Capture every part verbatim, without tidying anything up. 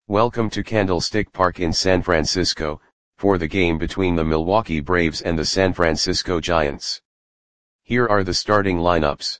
Welcome to Candlestick Park in San Francisco, for the game between the Milwaukee Braves and the San Francisco Giants. Here are the starting lineups.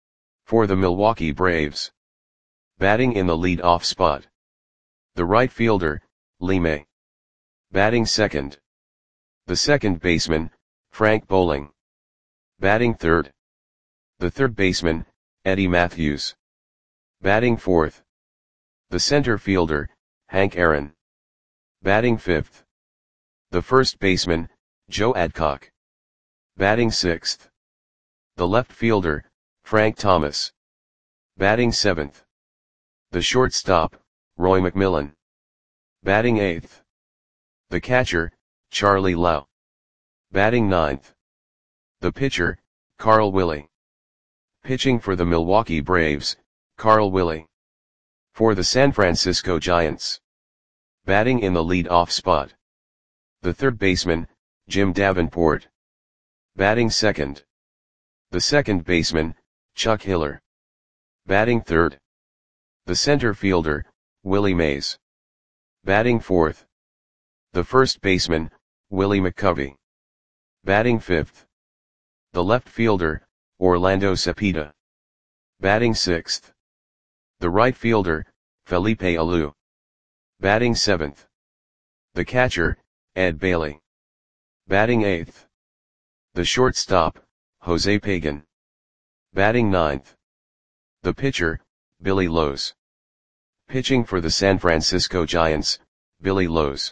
For the Milwaukee Braves. Batting in the lead-off spot. The right fielder, Lee May. Batting second. The second baseman, Frank Bowling. Batting third. The third baseman, Eddie Mathews. Batting fourth. The center fielder, Hank Aaron. Batting fifth. The first baseman, Joe Adcock. Batting sixth. The left fielder, Frank Thomas. Batting seventh. The shortstop, Roy McMillan. Batting eighth. The catcher, Charlie Lau. Batting ninth. The pitcher, Carl Willie. Pitching for the Milwaukee Braves, Carl Willie. For the San Francisco Giants. Batting in the lead-off spot. The third baseman, Jim Davenport. Batting second. The second baseman, Chuck Hiller. Batting third. The center fielder, Willie Mays. Batting fourth. The first baseman, Willie McCovey. Batting fifth. The left fielder, Orlando Cepeda. Batting sixth. The right fielder, Felipe Alou. Batting seventh. The catcher, Ed Bailey. Batting eighth. The shortstop, Jose Pagan. Batting ninth. The pitcher, Billy Lowes. Pitching for the San Francisco Giants, Billy Lowes.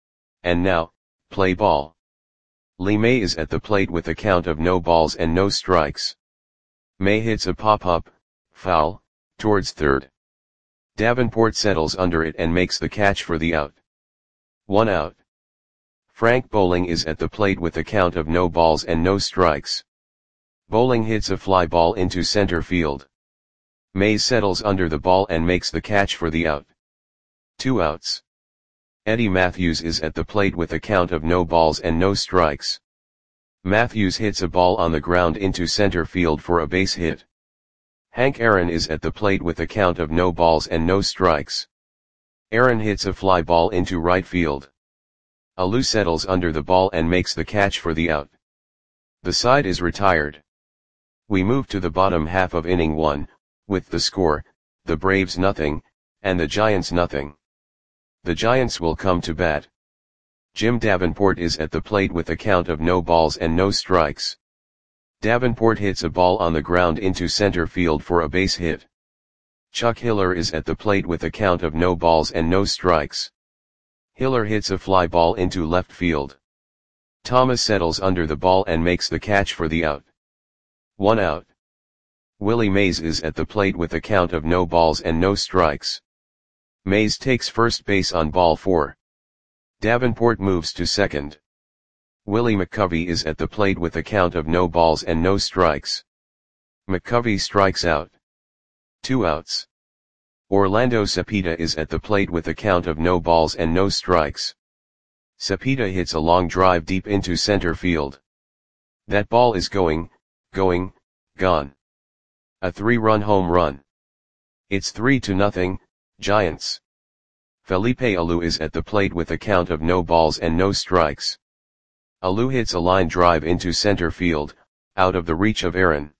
And now, play ball. Lee May is at the plate with a count of no balls and no strikes. May hits a pop-up, foul, towards third. Davenport settles under it and makes the catch for the out. One out. Frank Bowling is at the plate with a count of no balls and no strikes. Bowling hits a fly ball into center field. Mays settles under the ball and makes the catch for the out. Two outs. Eddie Mathews is at the plate with a count of no balls and no strikes. Mathews hits a ball on the ground into center field for a base hit. Hank Aaron is at the plate with a count of no balls and no strikes. Aaron hits a fly ball into right field. Alou settles under the ball and makes the catch for the out. The side is retired. We move to the bottom half of inning one, with the score, the Braves nothing, and the Giants nothing. The Giants will come to bat. Jim Davenport is at the plate with a count of no balls and no strikes. Davenport hits a ball on the ground into center field for a base hit. Chuck Hiller is at the plate with a count of no balls and no strikes. Hiller hits a fly ball into left field. Thomas settles under the ball and makes the catch for the out. One out. Willie Mays is at the plate with a count of no balls and no strikes. Mays takes first base on ball four. Davenport moves to second. Willie McCovey is at the plate with a count of no balls and no strikes. McCovey strikes out. Two outs. Orlando Cepeda is at the plate with a count of no balls and no strikes. Cepeda hits a long drive deep into center field. That ball is going, going, gone. A three-run home run. It's three to nothing, Giants. Felipe Alou is at the plate with a count of no balls and no strikes. Alou hits a line drive into center field, out of the reach of Aaron.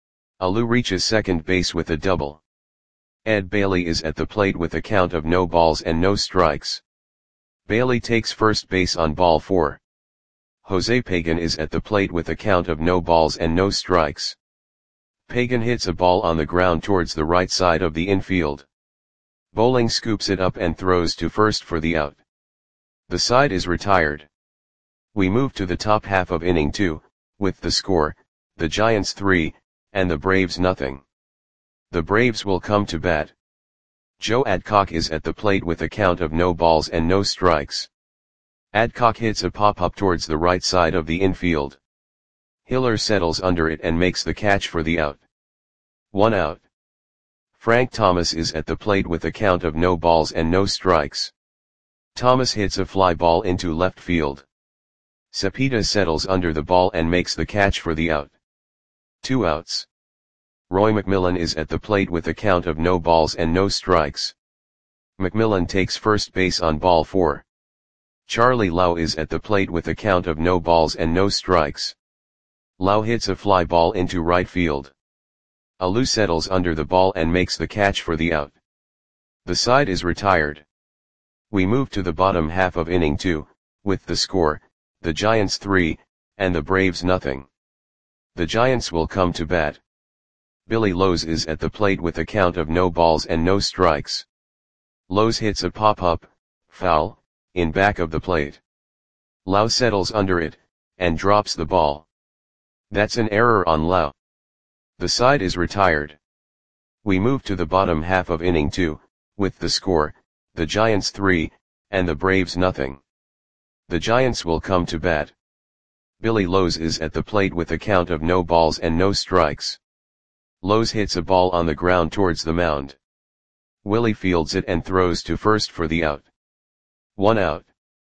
Alou reaches second base with a double. Ed Bailey is at the plate with a count of no balls and no strikes. Bailey takes first base on ball four. Jose Pagan is at the plate with a count of no balls and no strikes. Pagan hits a ball on the ground towards the right side of the infield. Bowling scoops it up and throws to first for the out. The side is retired. We move to the top half of inning two, with the score, the Giants three, and the Braves nothing. The Braves will come to bat. Joe Adcock is at the plate with a count of no balls and no strikes. Adcock hits a pop-up towards the right side of the infield. Hiller settles under it and makes the catch for the out. One out. Frank Thomas is at the plate with a count of no balls and no strikes. Thomas hits a fly ball into left field. Cepeda settles under the ball and makes the catch for the out. Two outs. Roy McMillan is at the plate with a count of no balls and no strikes. McMillan takes first base on ball four. Charlie Lau is at the plate with a count of no balls and no strikes. Lau hits a fly ball into right field. Alou settles under the ball and makes the catch for the out. The side is retired. We move to the bottom half of inning two, with the score, the Giants three, and the Braves nothing. The Giants will come to bat. Billy Lowe's is at the plate with a count of no balls and no strikes. Lowe's hits a pop-up, foul, in back of the plate. Lau settles under it, and drops the ball. That's an error on Lau. The side is retired. We move to the bottom half of inning two, with the score, the Giants three, and the Braves nothing. The Giants will come to bat. Billy Lowe's is at the plate with a count of no balls and no strikes. Lowe's hits a ball on the ground towards the mound. Willie fields it and throws to first for the out. One out.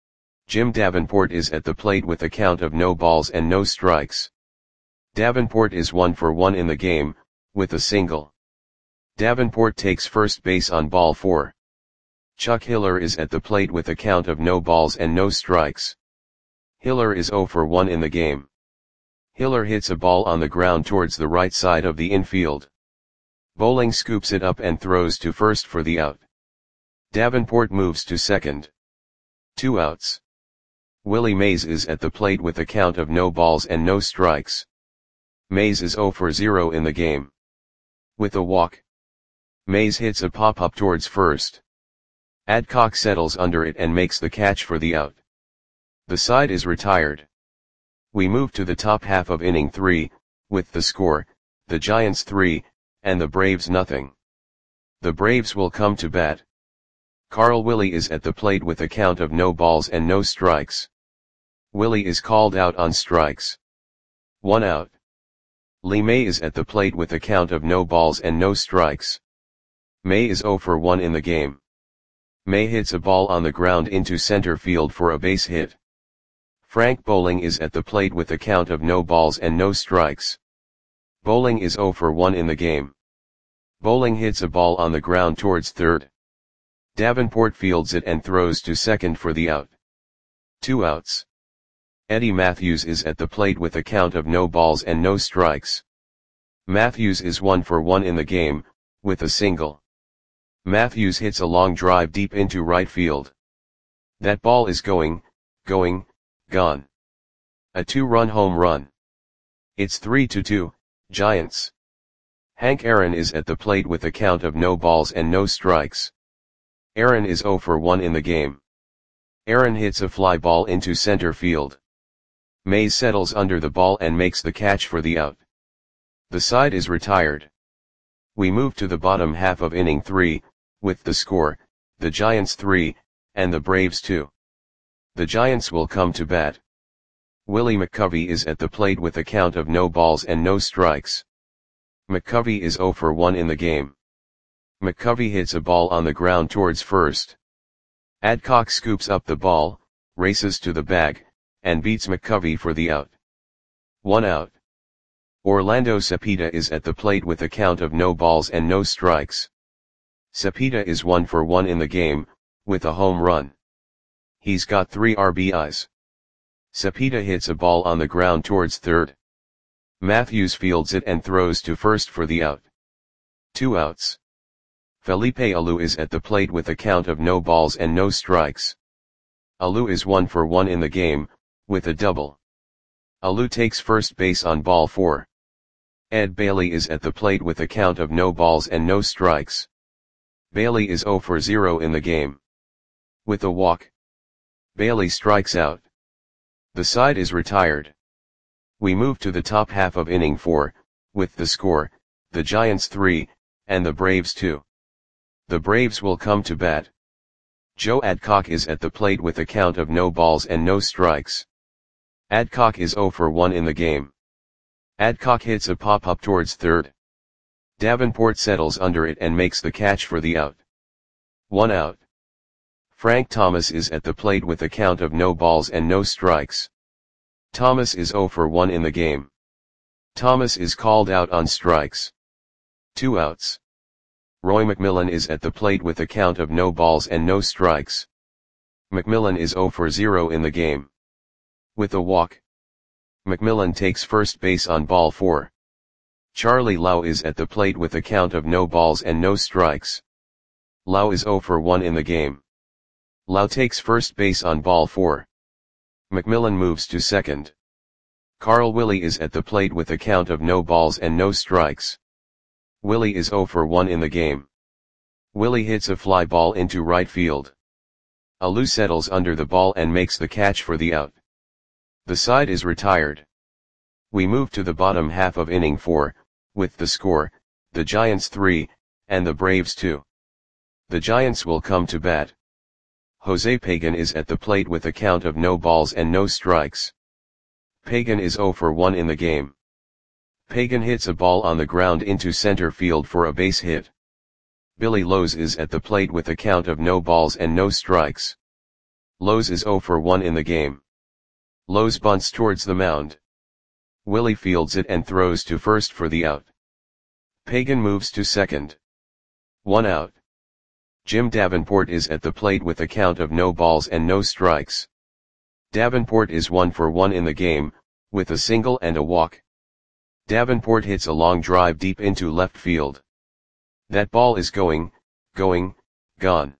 Jim Davenport is at the plate with a count of no balls and no strikes. Davenport is one for one in the game, with a single. Davenport takes first base on ball four. Chuck Hiller is at the plate with a count of no balls and no strikes. Hiller is zero for one in the game. Hiller hits a ball on the ground towards the right side of the infield. Bowling scoops it up and throws to first for the out. Davenport moves to second. Two outs. Willie Mays is at the plate with a count of no balls and no strikes. Mays is zero for zero in the game. With a walk. Mays hits a pop-up towards first. Adcock settles under it and makes the catch for the out. The side is retired. We move to the top half of inning three, with the score, the Giants three, and the Braves nothing. The Braves will come to bat. Carl Willie is at the plate with a count of no balls and no strikes. Willie is called out on strikes. One out. Lee May is at the plate with a count of no balls and no strikes. May is zero for one in the game. May hits a ball on the ground into center field for a base hit. Frank Bowling is at the plate with a count of no balls and no strikes. Bowling is zero for one in the game. Bowling hits a ball on the ground towards third. Davenport fields it and throws to second for the out. Two outs. Eddie Matthews is at the plate with a count of no balls and no strikes. Matthews is one for one in the game, with a single. Matthews hits a long drive deep into right field. That ball is going, going, gone. A two-run home run. It's three to two, Giants. Hank Aaron is at the plate with a count of no balls and no strikes. Aaron is zero for one in the game. Aaron hits a fly ball into center field. Mays settles under the ball and makes the catch for the out. The side is retired. We move to the bottom half of inning three, with the score, the Giants three, and the Braves two. The Giants will come to bat. Willie McCovey is at the plate with a count of no balls and no strikes. McCovey is zero for one in the game. McCovey hits a ball on the ground towards first. Adcock scoops up the ball, races to the bag, and beats McCovey for the out. One out. Orlando Cepeda is at the plate with a count of no balls and no strikes. Cepeda is one for one in the game, with a home run. He's got three R B Is. Cepeda hits a ball on the ground towards third. Matthews fields it and throws to first for the out. Two outs. Felipe Alou is at the plate with a count of no balls and no strikes. Alou is one for one in the game, with a double. Alou takes first base on ball four. Ed Bailey is at the plate with a count of no balls and no strikes. Bailey is zero for zero in the game. With a walk. Bailey strikes out. The side is retired. We move to the top half of inning four, with the score, the Giants three, and the Braves two. The Braves will come to bat. Joe Adcock is at the plate with a count of no balls and no strikes. Adcock is zero for one in the game. Adcock hits a pop-up towards third. Davenport settles under it and makes the catch for the out. One out. Frank Thomas is at the plate with a count of no balls and no strikes. Thomas is zero for one in the game. Thomas is called out on strikes. Two outs. Roy McMillan is at the plate with a count of no balls and no strikes. McMillan is zero for zero in the game. With a walk, McMillan takes first base on ball four. Charlie Lau is at the plate with a count of no balls and no strikes. Lau is zero for one in the game. Lau takes first base on ball four. McMillan moves to second. Carl Willie is at the plate with a count of no balls and no strikes. Willie is zero for one in the game. Willie hits a fly ball into right field. Alou settles under the ball and makes the catch for the out. The side is retired. We move to the bottom half of inning four, with the score, the Giants three, and the Braves two. The Giants will come to bat. Jose Pagan is at the plate with a count of no balls and no strikes. Pagan is zero for one in the game. Pagan hits a ball on the ground into center field for a base hit. Billy Lowe's is at the plate with a count of no balls and no strikes. Lowe's is zero for one in the game. Lowe's bunts towards the mound. Willie fields it and throws to first for the out. Pagan moves to second. One out. Jim Davenport is at the plate with a count of no balls and no strikes. Davenport is one for one in the game, with a single and a walk. Davenport hits a long drive deep into left field. That ball is going, going, gone.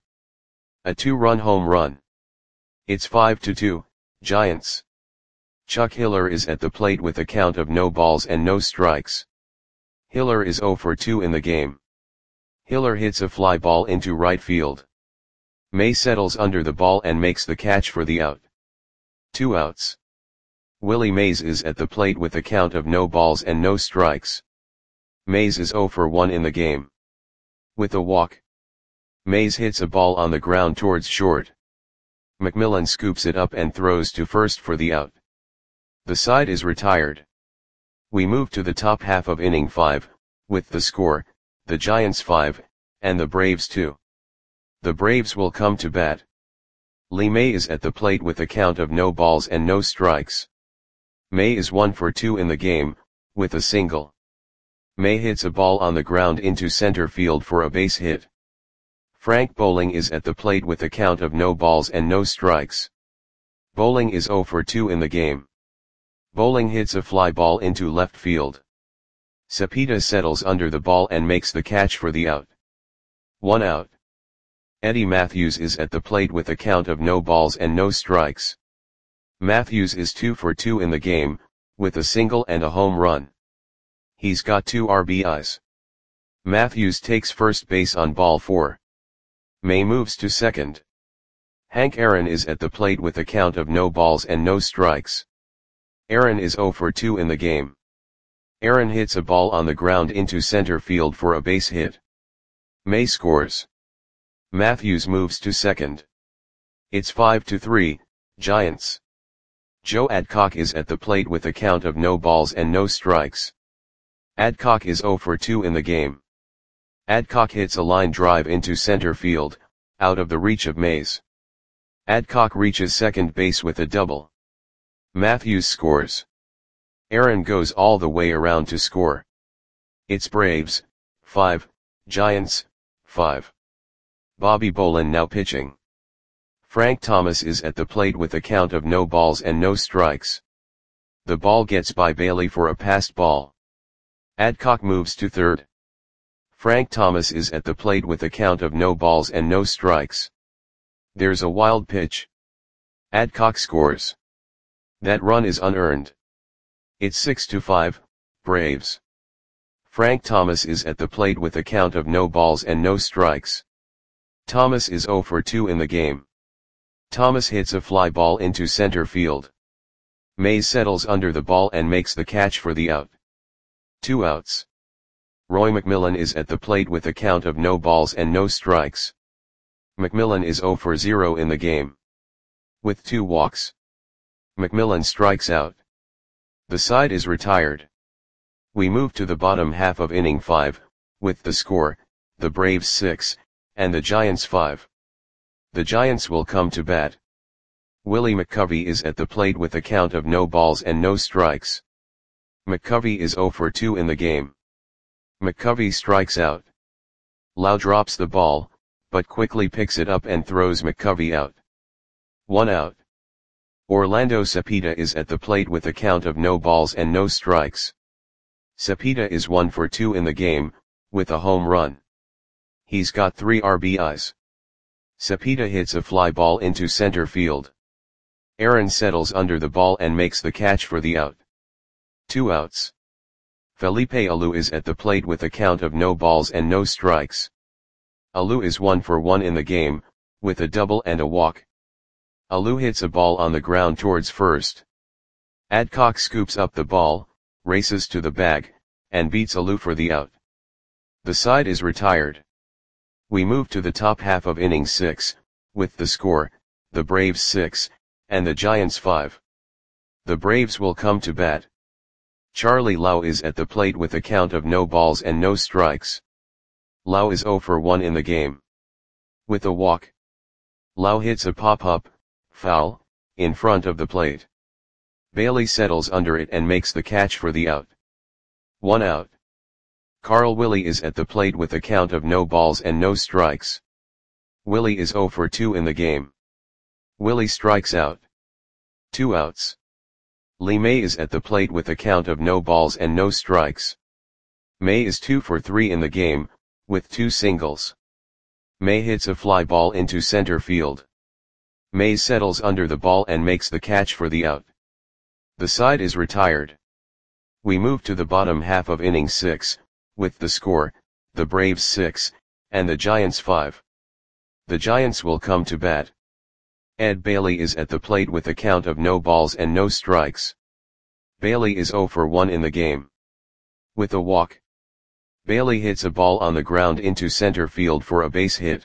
A two-run home run. It's five to two, Giants. Chuck Hiller is at the plate with a count of no balls and no strikes. Hiller is zero for two in the game. Hiller hits a fly ball into right field. May settles under the ball and makes the catch for the out. Two outs. Willie Mays is at the plate with a count of no balls and no strikes. Mays is zero for one in the game. With a walk, Mays hits a ball on the ground towards short. McMillan scoops it up and throws to first for the out. The side is retired. We move to the top half of inning five, with the score, the Giants five, and the Braves two. The Braves will come to bat. Lee May is at the plate with a count of no balls and no strikes. May is one for two in the game, with a single. May hits a ball on the ground into center field for a base hit. Frank Bowling is at the plate with a count of no balls and no strikes. Bowling is zero for two in the game. Bowling hits a fly ball into left field. Cepeda settles under the ball and makes the catch for the out. One out. Eddie Matthews is at the plate with a count of no balls and no strikes. Matthews is two for two in the game, with a single and a home run. He's got two R B Is. Matthews takes first base on ball four. May moves to second. Hank Aaron is at the plate with a count of no balls and no strikes. Aaron is zero for two in the game. Aaron hits a ball on the ground into center field for a base hit. May scores. Matthews moves to second. It's five to three, Giants. Joe Adcock is at the plate with a count of no balls and no strikes. Adcock is zero for two in the game. Adcock hits a line drive into center field, out of the reach of Mays. Adcock reaches second base with a double. Matthews scores. Aaron goes all the way around to score. It's Braves, five, Giants, five. Bobby Bolin now pitching. Frank Thomas is at the plate with a count of no balls and no strikes. The ball gets by Bailey for a passed ball. Adcock moves to third. Frank Thomas is at the plate with a count of no balls and no strikes. There's a wild pitch. Adcock scores. That run is unearned. It's six to five, Braves. Frank Thomas is at the plate with a count of no balls and no strikes. Thomas is zero for two in the game. Thomas hits a fly ball into center field. Mays settles under the ball and makes the catch for the out. Two outs. Roy McMillan is at the plate with a count of no balls and no strikes. McMillan is zero for zero in the game. With two walks, McMillan strikes out. The side is retired. We move to the bottom half of inning five, with the score, the Braves six, and the Giants five. The Giants will come to bat. Willie McCovey is at the plate with a count of no balls and no strikes. McCovey is zero for two in the game. McCovey strikes out. Lau drops the ball, but quickly picks it up and throws McCovey out. One out. Orlando Cepeda is at the plate with a count of no balls and no strikes. Cepeda is one for two in the game, with a home run. He's got three R B Is. Cepeda hits a fly ball into center field. Aaron settles under the ball and makes the catch for the out. Two outs. Felipe Alou is at the plate with a count of no balls and no strikes. Alou is one for one in the game, with a double and a walk. Alou hits a ball on the ground towards first. Adcock scoops up the ball, races to the bag, and beats Alou for the out. The side is retired. We move to the top half of inning six, with the score, the Braves six, and the Giants five. The Braves will come to bat. Charlie Lau is at the plate with a count of no balls and no strikes. Lau is zero for one in the game. With a walk. Lau hits a pop-up, foul, in front of the plate. Bailey settles under it and makes the catch for the out. One out. Carl Willie is at the plate with a count of no balls and no strikes. Willie is zero for two in the game. Willie strikes out. Two outs. Lee May is at the plate with a count of no balls and no strikes. May is two for three in the game, with two singles. May hits a fly ball into center field. May settles under the ball and makes the catch for the out. The side is retired. We move to the bottom half of inning six, with the score, the Braves six, and the Giants five. The Giants will come to bat. Ed Bailey is at the plate with a count of no balls and no strikes. Bailey is zero for one in the game. With a walk. Bailey hits a ball on the ground into center field for a base hit.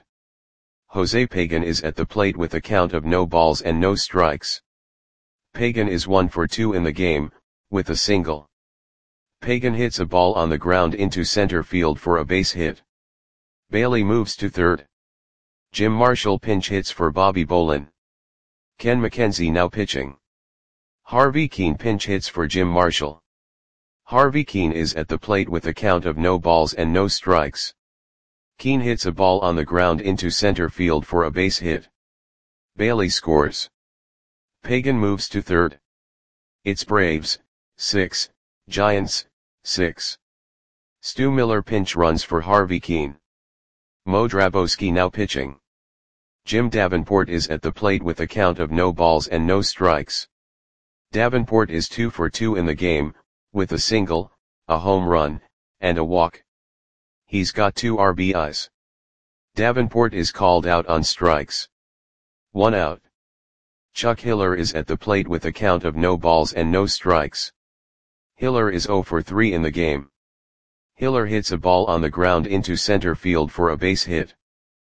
Jose Pagan is at the plate with a count of no balls and no strikes. Pagan is one for two in the game, with a single. Pagan hits a ball on the ground into center field for a base hit. Bailey moves to third. Jim Marshall pinch hits for Bobby Bolin. Ken McKenzie now pitching. Harvey Keene pinch hits for Jim Marshall. Harvey Keene is at the plate with a count of no balls and no strikes. Keene hits a ball on the ground into center field for a base hit. Bailey scores. Pagan moves to third. It's Braves, six, Giants, six. Stu Miller pinch runs for Harvey Keene. Mo Drabowski now pitching. Jim Davenport is at the plate with a count of no balls and no strikes. Davenport is two for two in the game, with a single, a home run, and a walk. He's got two R B Is. Davenport is called out on strikes. One out. Chuck Hiller is at the plate with a count of no balls and no strikes. Hiller is zero for three in the game. Hiller hits a ball on the ground into center field for a base hit.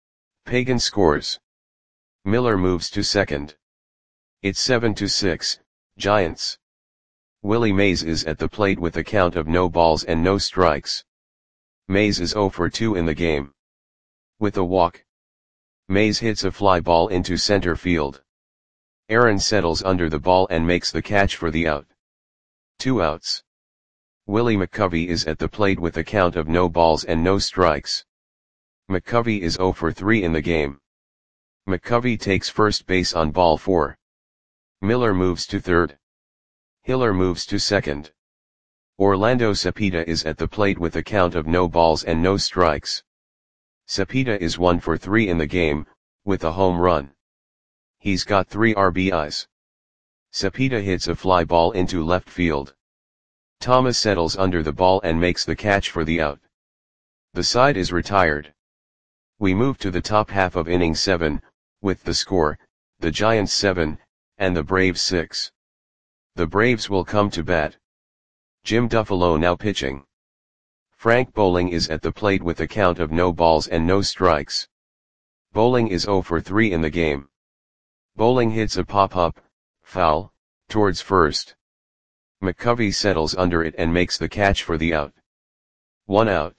Pagan scores. Miller moves to second. It's seven to six, Giants. Willie Mays is at the plate with a count of no balls and no strikes. Mays is zero for two in the game. With a walk. Mays hits a fly ball into center field. Aaron settles under the ball and makes the catch for the out. Two outs. Willie McCovey is at the plate with a count of no balls and no strikes. McCovey is zero for three in the game. McCovey takes first base on ball four. Miller moves to third. Hiller moves to second. Orlando Cepeda is at the plate with a count of no balls and no strikes. Cepeda is one for three in the game, with a home run. He's got three R B Is. Cepeda hits a fly ball into left field. Thomas settles under the ball and makes the catch for the out. The side is retired. We move to the top half of inning seven, with the score, the Giants seven, and the Braves six. The Braves will come to bat. Jim Duffalo now pitching. Frank Bowling is at the plate with a count of no balls and no strikes. Bowling is zero for three in the game. Bowling hits a pop-up, foul, towards first. McCovey settles under it and makes the catch for the out. One out.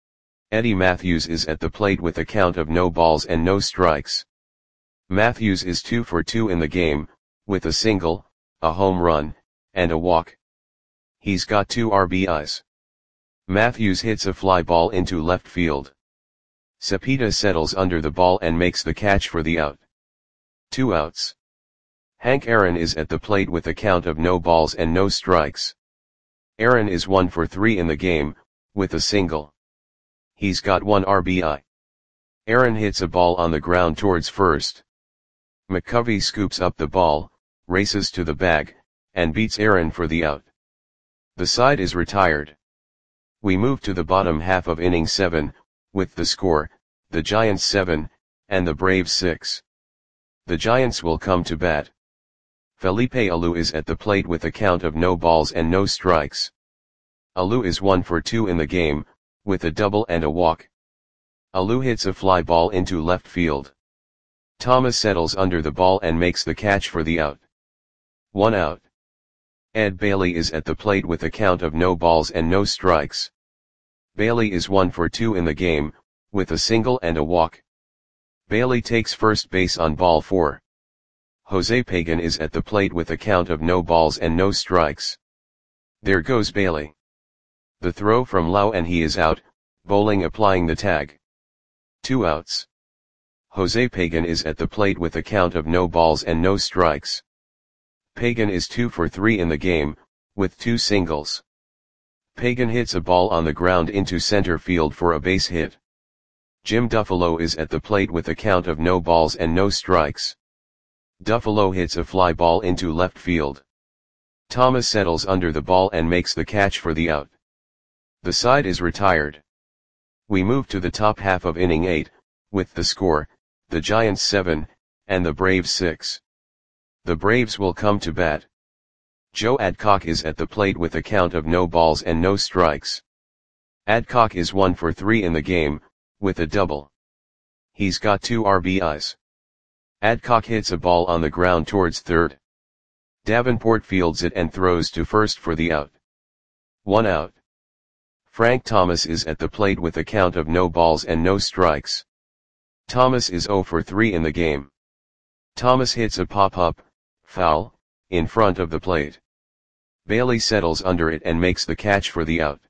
Eddie Matthews is at the plate with a count of no balls and no strikes. Matthews is two for two in the game, with a single, a home run, and a walk. He's got two R B Is. Matthews hits a fly ball into left field. Cepeda settles under the ball and makes the catch for the out. Two outs. Hank Aaron is at the plate with a count of no balls and no strikes. Aaron is one for three in the game, with a single. He's got one R B I. Aaron hits a ball on the ground towards first. McCovey scoops up the ball, races to the bag, and beats Aaron for the out. The side is retired. We move to the bottom half of inning seven, with the score, the Giants seven, and the Braves six. The Giants will come to bat. Felipe Alou is at the plate with a count of no balls and no strikes. Alou is one for two in the game, with a double and a walk. Alou hits a fly ball into left field. Thomas settles under the ball and makes the catch for the out. One out. Ed Bailey is at the plate with a count of no balls and no strikes. Bailey is one for two in the game, with a single and a walk. Bailey takes first base on ball four. Jose Pagan is at the plate with a count of no balls and no strikes. There goes Bailey. The throw from Lau and he is out, bowling applying the tag. Two outs. Jose Pagan is at the plate with a count of no balls and no strikes. Pagan is two for three in the game, with two singles. Pagan hits a ball on the ground into center field for a base hit. Jim Duffalo is at the plate with a count of no balls and no strikes. Duffalo hits a fly ball into left field. Thomas settles under the ball and makes the catch for the out. The side is retired. We move to the top half of inning eight, with the score, the Giants seven, and the Braves six. The Braves will come to bat. Joe Adcock is at the plate with a count of no balls and no strikes. Adcock is one for three in the game, with a double. He's got two R B Is. Adcock hits a ball on the ground towards third. Davenport fields it and throws to first for the out. One out. Frank Thomas is at the plate with a count of no balls and no strikes. Thomas is zero for three in the game. Thomas hits a pop-up, foul, in front of the plate. Bailey settles under it and makes the catch for the out.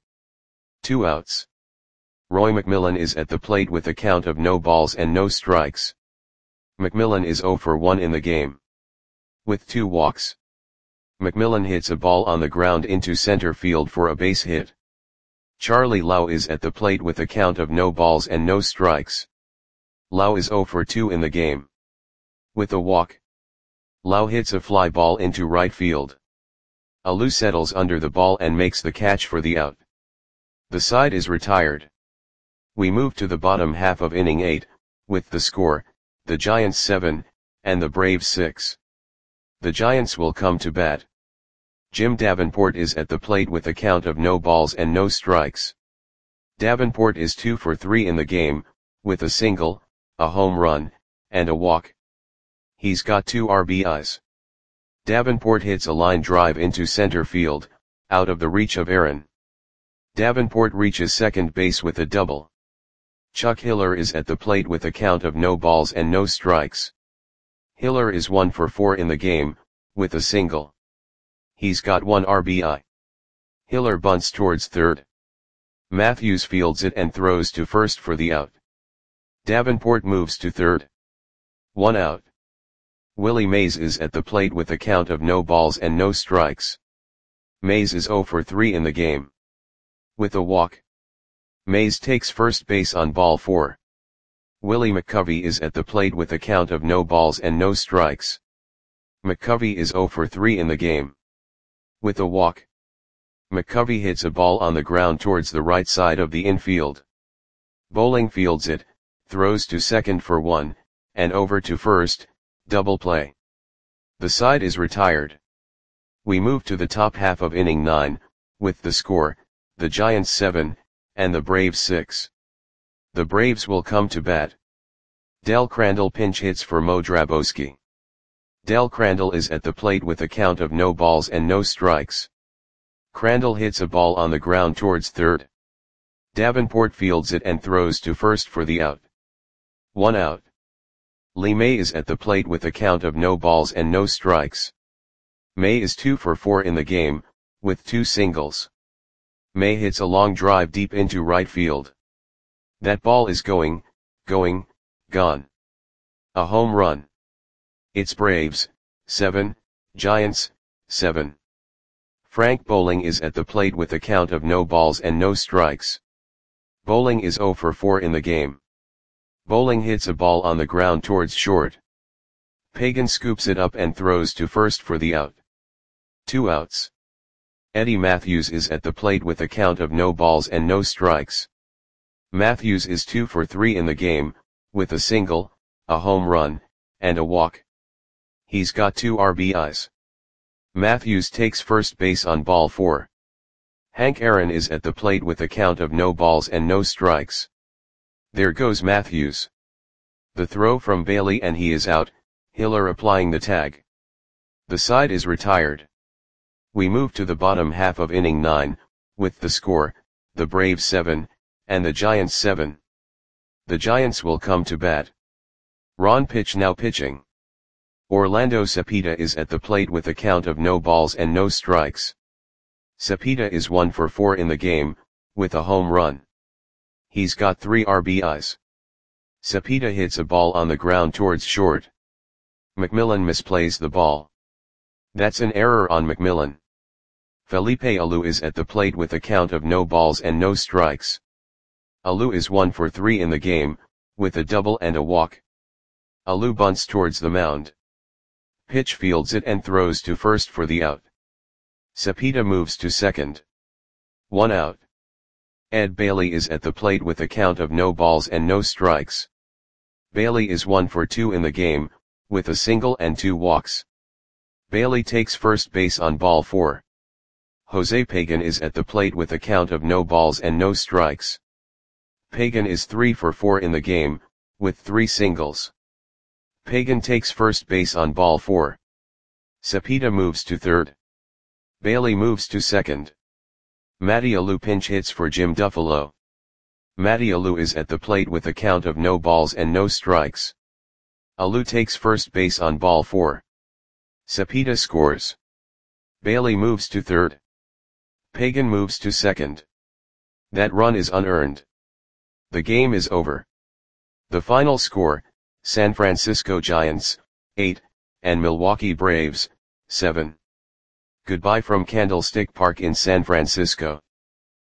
Two outs. Roy McMillan is at the plate with a count of no balls and no strikes. McMillan is zero for one in the game. With two walks. McMillan hits a ball on the ground into center field for a base hit. Charlie Lau is at the plate with a count of no balls and no strikes. Lau is zero for two in the game. With a walk. Lau hits a fly ball into right field. Alou settles under the ball and makes the catch for the out. The side is retired. We move to the bottom half of inning eight, with the score, the Giants seven, and the Braves six. The Giants will come to bat. Jim Davenport is at the plate with a count of no balls and no strikes. Davenport is two for three in the game, with a single, a home run, and a walk. He's got two R B Is. Davenport hits a line drive into center field, out of the reach of Aaron. Davenport reaches second base with a double. Chuck Hiller is at the plate with a count of no balls and no strikes. Hiller is one for four in the game, with a single. He's got one R B I. Hiller bunts towards third. Matthews fields it and throws to first for the out. Davenport moves to third. One out. Willie Mays is at the plate with a count of no balls and no strikes. Mays is zero for three in the game. With a walk. Mays takes first base on ball four. Willie McCovey is at the plate with a count of no balls and no strikes. McCovey is zero for three in the game. With a walk. McCovey hits a ball on the ground towards the right side of the infield. Bowling fields it, throws to second for one, and over to first, double play. The side is retired. We move to the top half of inning nine, with the score, the Giants seven, and the Braves six. The Braves will come to bat. Del Crandall pinch hits for Mo Drabowski. Del Crandall is at the plate with a count of no balls and no strikes. Crandall hits a ball on the ground towards third. Davenport fields it and throws to first for the out. One out. Lee May is at the plate with a count of no balls and no strikes. May is two for four in the game, with two singles. May hits a long drive deep into right field. That ball is going, going, gone. A home run. It's Braves, seven, Giants, seven. Frank Bowling is at the plate with a count of no balls and no strikes. Bowling is zero for four in the game. Bowling hits a ball on the ground towards short. Pagan scoops it up and throws to first for the out. Two outs. Eddie Matthews is at the plate with a count of no balls and no strikes. Matthews is two for three in the game, with a single, a home run, and a walk. He's got two R B Is. Matthews takes first base on ball four. Hank Aaron is at the plate with a count of no balls and no strikes. There goes Matthews. The throw from Bailey and he is out, Hiller applying the tag. The side is retired. We move to the bottom half of inning nine, with the score, the Braves seven, and the Giants seven. The Giants will come to bat. Ron Pitch now pitching. Orlando Cepeda is at the plate with a count of no balls and no strikes. Cepeda is one for four in the game, with a home run. He's got three R B Is. Cepeda hits a ball on the ground towards short. McMillan misplays the ball. That's an error on McMillan. Felipe Alou is at the plate with a count of no balls and no strikes. Alou is one for three in the game, with a double and a walk. Alou bunts towards the mound. Pitch fields it and throws to first for the out. Cepeda moves to second. One out. Ed Bailey is at the plate with a count of no balls and no strikes. Bailey is one for two in the game, with a single and two walks. Bailey takes first base on ball four. Jose Pagan is at the plate with a count of no balls and no strikes. Pagan is three for four in the game, with three singles. Pagan takes first base on ball four. Cepeda moves to third. Bailey moves to second. Matty Alou pinch hits for Jim Duffalo. Matty Alou is at the plate with a count of no balls and no strikes. Alou takes first base on ball four. Cepeda scores. Bailey moves to third. Pagan moves to second. That run is unearned. The game is over. The final score, San Francisco Giants, eight, and Milwaukee Braves, seven. Goodbye from Candlestick Park in San Francisco.